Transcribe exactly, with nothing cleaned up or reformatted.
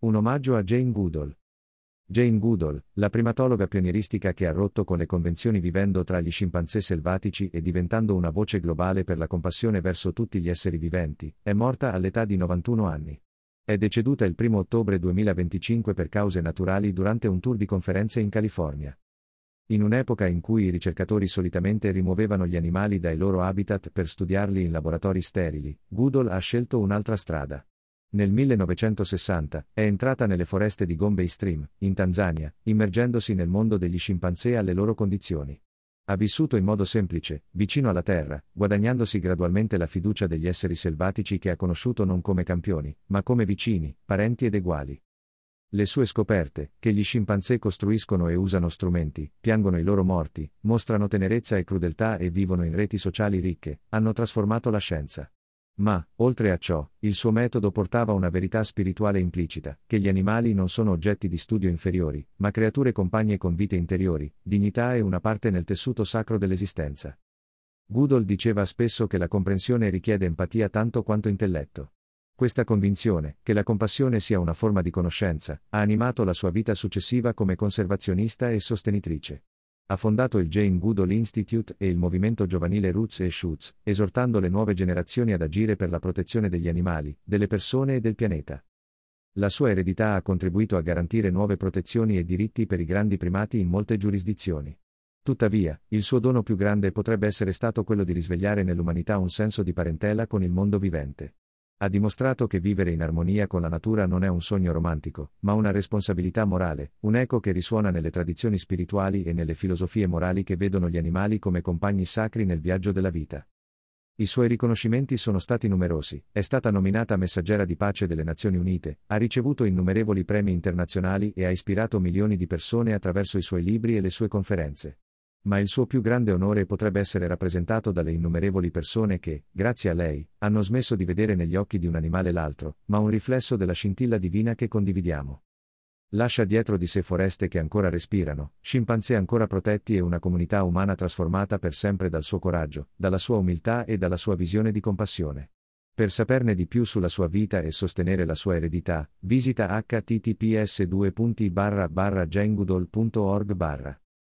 Un omaggio a Jane Goodall. Jane Goodall, la primatologa pionieristica che ha rotto con le convenzioni vivendo tra gli scimpanzé selvatici e diventando una voce globale per la compassione verso tutti gli esseri viventi, è morta all'età di novantuno anni. È deceduta il primo ottobre duemilaventicinque per cause naturali durante un tour di conferenze in California. In un'epoca in cui i ricercatori solitamente rimuovevano gli animali dai loro habitat per studiarli in laboratori sterili, Goodall ha scelto un'altra strada. Nel millenovecentosessanta, è entrata nelle foreste di Gombe Stream, in Tanzania, immergendosi nel mondo degli scimpanzé e alle loro condizioni. Ha vissuto in modo semplice, vicino alla terra, guadagnandosi gradualmente la fiducia degli esseri selvatici che ha conosciuto non come campioni, ma come vicini, parenti ed eguali. Le sue scoperte, che gli scimpanzé costruiscono e usano strumenti, piangono i loro morti, mostrano tenerezza e crudeltà e vivono in reti sociali ricche, hanno trasformato la scienza. Ma, oltre a ciò, il suo metodo portava una verità spirituale implicita, che gli animali non sono oggetti di studio inferiori, ma creature compagne con vite interiori, dignità e una parte nel tessuto sacro dell'esistenza. Goodall diceva spesso che la comprensione richiede empatia tanto quanto intelletto. Questa convinzione, che la compassione sia una forma di conoscenza, ha animato la sua vita successiva come conservazionista e sostenitrice. Ha fondato il Jane Goodall Institute e il movimento giovanile Roots e Shoots, esortando le nuove generazioni ad agire per la protezione degli animali, delle persone e del pianeta. La sua eredità ha contribuito a garantire nuove protezioni e diritti per i grandi primati in molte giurisdizioni. Tuttavia, il suo dono più grande potrebbe essere stato quello di risvegliare nell'umanità un senso di parentela con il mondo vivente. Ha dimostrato che vivere in armonia con la natura non è un sogno romantico, ma una responsabilità morale, un eco che risuona nelle tradizioni spirituali e nelle filosofie morali che vedono gli animali come compagni sacri nel viaggio della vita. I suoi riconoscimenti sono stati numerosi, è stata nominata messaggera di pace delle Nazioni Unite, ha ricevuto innumerevoli premi internazionali e ha ispirato milioni di persone attraverso i suoi libri e le sue conferenze. Ma il suo più grande onore potrebbe essere rappresentato dalle innumerevoli persone che, grazie a lei, hanno smesso di vedere negli occhi di un animale l'altro, ma un riflesso della scintilla divina che condividiamo. Lascia dietro di sé foreste che ancora respirano, scimpanzé ancora protetti e una comunità umana trasformata per sempre dal suo coraggio, dalla sua umiltà e dalla sua visione di compassione. Per saperne di più sulla sua vita e sostenere la sua eredità, visita h t t p s due punti barra barra jane goodall punto org barra